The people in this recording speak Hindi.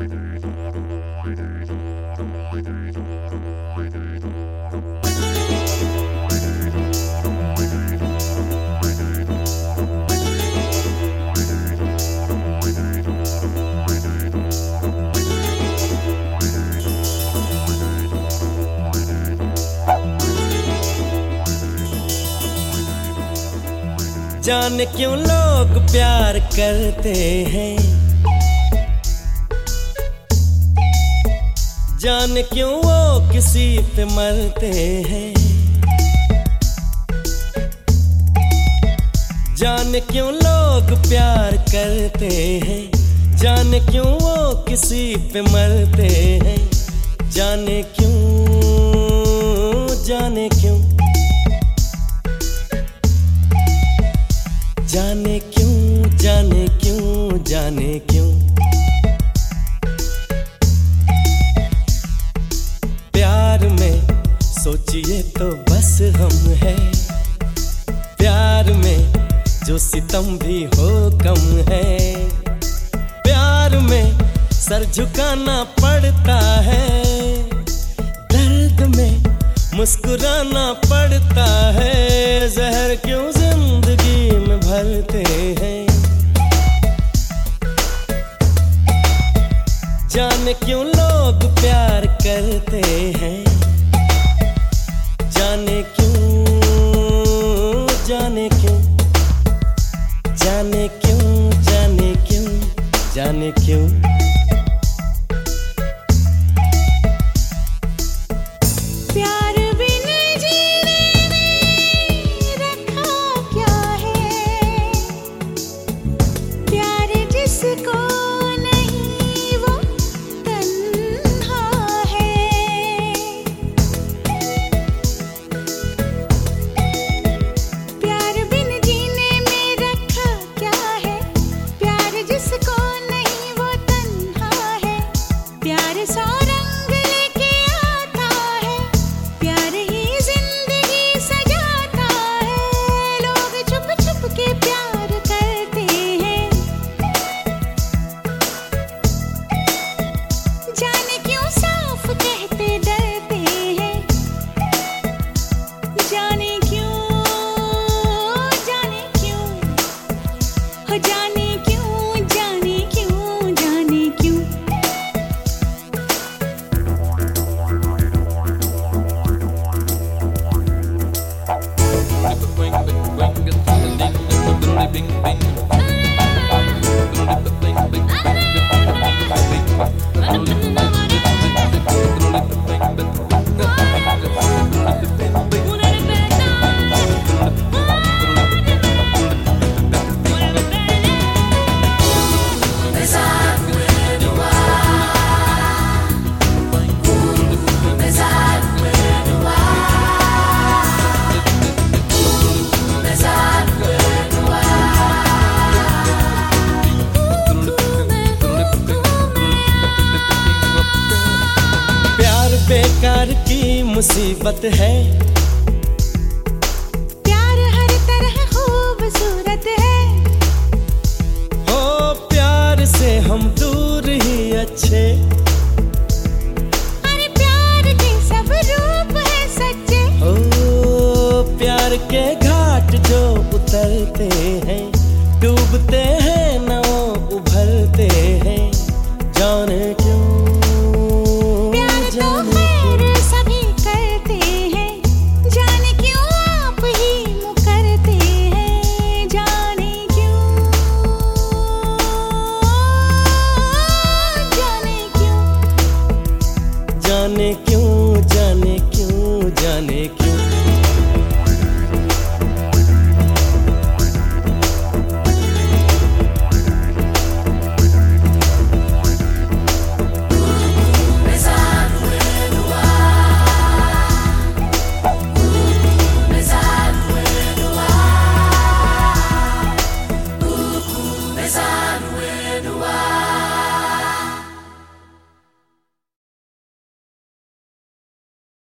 जाने क्यों लोग प्यार करते हैं, जाने क्यों वो किसी पे मरते हैं, जाने क्यों लोग प्यार करते हैं, जाने क्यों वो किसी पे मरते हैं, जाने क्यों, जाने क्यों, जाने क्यों, जाने क्यों, जाने क्यों। प्यार में सोचिए तो बस हम है, प्यार में जो सितम भी हो कम है, प्यार में सर झुकाना पड़ता है, दर्द में मुस्कुराना पड़ता है, जहर क्यों जिंदगी में भरते हैं, जाने क्यों लोग प्यार करते हैं, जाने क्यों, जाने क्यों, जाने क्यों, जाने क्यों, जाने क्यों। बेकार की मुसीबत है, प्यार हर तरह खूबसूरत है, हो प्यार से हम दूर ही अच्छे